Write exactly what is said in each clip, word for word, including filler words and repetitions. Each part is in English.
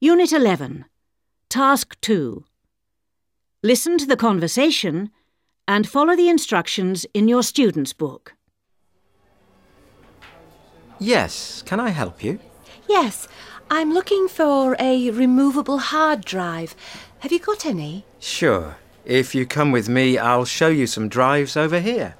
Unit eleven, Task two. Listen to the conversation and follow the instructions in your student's book. Yes, can I help you? Yes, I'm looking for a removable hard drive. Have you got any? Sure. If you come with me, I'll show you some drives over here.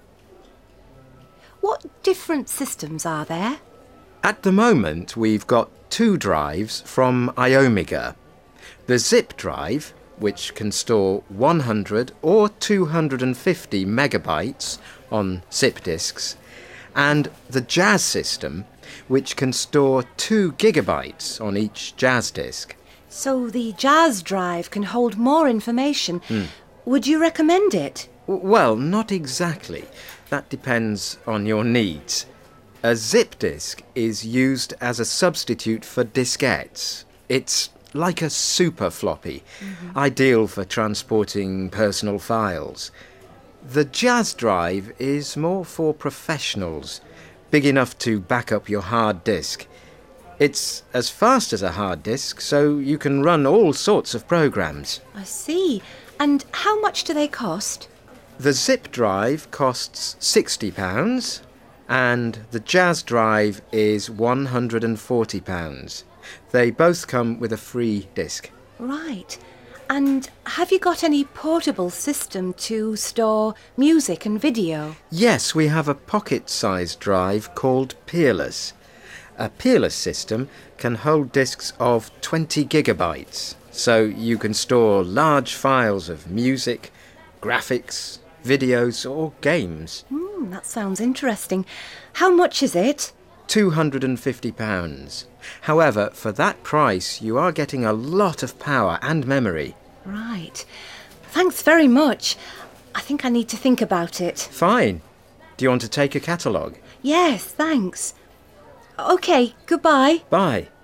What different systems are there? At the moment, we've got two drives from Iomega. The zip drive, which can store one hundred or two hundred fifty megabytes on zip disks, and the Jazz system, which can store two gigabytes on each Jazz disk. So the Jazz drive can hold more information. Mm. Would you recommend it? W- well, not exactly. That depends on your needs. A zip disk is used as a substitute for diskettes. It's like a super floppy, mm-hmm. ideal for transporting personal files. The Jazz drive is more for professionals, big enough to back up your hard disk. It's as fast as a hard disk, so you can run all sorts of programs. I see. And how much do they cost? The zip drive costs sixty pounds, and the Jazz drive is one hundred forty pounds. They both come with a free disk. Right. And have you got any portable system to store music and video? Yes, we have a pocket-sized drive called Peerless. A Peerless system can hold disks of twenty gigabytes, so you can store large files of music, graphics, videos or games. Mm, that sounds interesting. How much is it? two hundred fifty pounds. However, for that price, you are getting a lot of power and memory. Right. Thanks very much. I think I need to think about it. Fine. Do you want to take a catalogue? Yes, thanks. OK, goodbye. Bye.